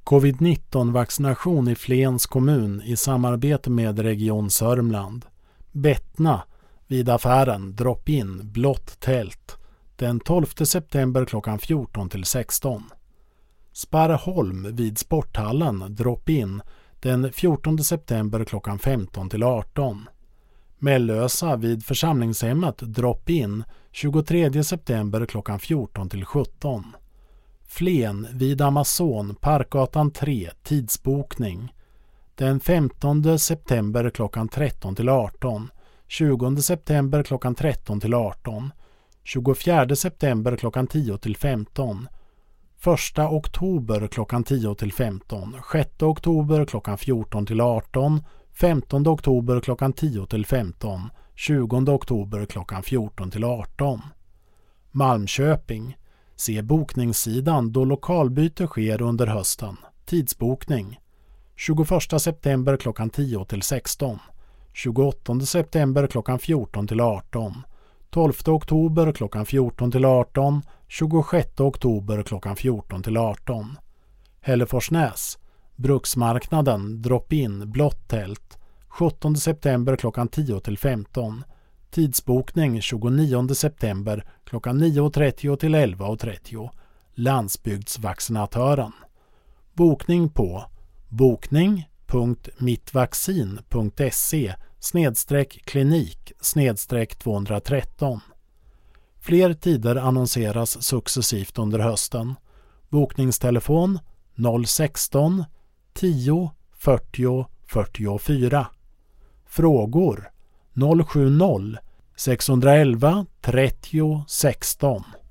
Covid-19-vaccination i Flens kommun i samarbete med Region Sörmland. Bettna vid affären Drop-in blått tält den 12 september klockan 14 till 16. Sparreholm vid Sporthallen Drop-in den 14 september klockan 15 till 18. Mellösa vid församlingshemmet Drop-in 23 september klockan 14 till 17. Flen vid Amazon Parkgatan 3 tidsbokning den 15 september klockan 13 till 18, 20 september klockan 13 till 18, 24 september klockan 10 till 15, 1 oktober klockan 10 till 15, 6 oktober klockan 14 till 18, 15 oktober klockan 10 till 15, 20 oktober klockan 14 till 18. Malmköping. Se bokningssidan då lokalbyte sker under hösten. Tidsbokning. 21 september klockan 10 till 16. 28 september klockan 14 till 18. 12 oktober klockan 14 till 18. 26 oktober klockan 14 till 18. Hälleforsnäs. Bruksmarknaden Drop-in blått tält. 17 september klockan 10 till 15. Tidsbokning 29 september klockan 9.30 till 11.30. Landsbygdsvaccinatören. Bokning på bokning.mittvaccin.se/klinik/213. Fler tider annonseras successivt under hösten. Bokningstelefon 016 10 40 44. Frågor 070 611 30 16.